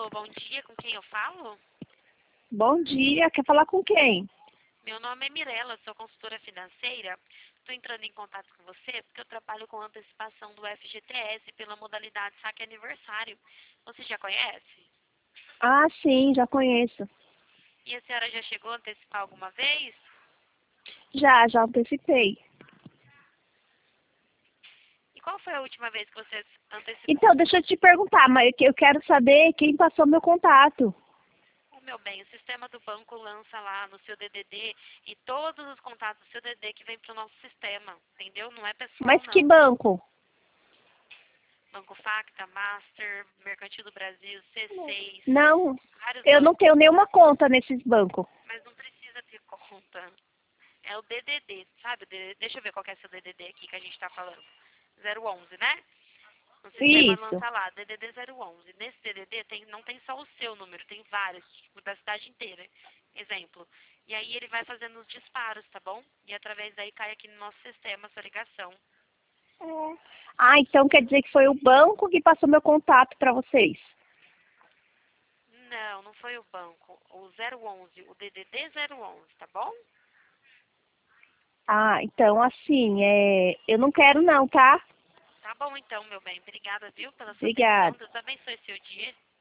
Alô, bom dia, com quem eu falo? Bom dia, quer falar com quem? Meu nome é Mirela, sou consultora financeira. Estou entrando em contato com você porque eu trabalho com antecipação do FGTS pela modalidade saque aniversário. Você já conhece? Ah, sim, já conheço. E a senhora já chegou a antecipar alguma vez? Já antecipei. E qual foi a última vez que você antecipou? Então, deixa eu te perguntar, mas eu quero saber quem passou meu contato. Meu bem, o sistema do banco lança lá no seu DDD e todos os contatos do seu DDD que vem para o nosso sistema, entendeu? Não é pessoal, Mas que não. banco? Banco Facta, Master, Mercantil do Brasil, C6, Não, vários eu não bancos. tenho nenhuma conta nesses bancos. Mas não precisa ter conta. É o DDD, sabe? Deixa eu ver qual que é seu DDD aqui que a gente está falando. 011, né? No sistema Isso. lança lá, DDD 011. Nesse DDD não tem só o seu número, tem vários, tipo, da cidade inteira. Exemplo. E aí ele vai fazendo os disparos, tá bom? E através daí cai aqui no nosso sistema a sua ligação. Ah, então quer dizer que foi o banco que passou meu contato para vocês. Não, não foi o banco. O 011, o DDD 011, tá bom? Ah, então assim, eu não quero não, tá? Tá bom então, meu bem. Obrigada, viu, pela sua atenção. Obrigada. Deus abençoe seu dia.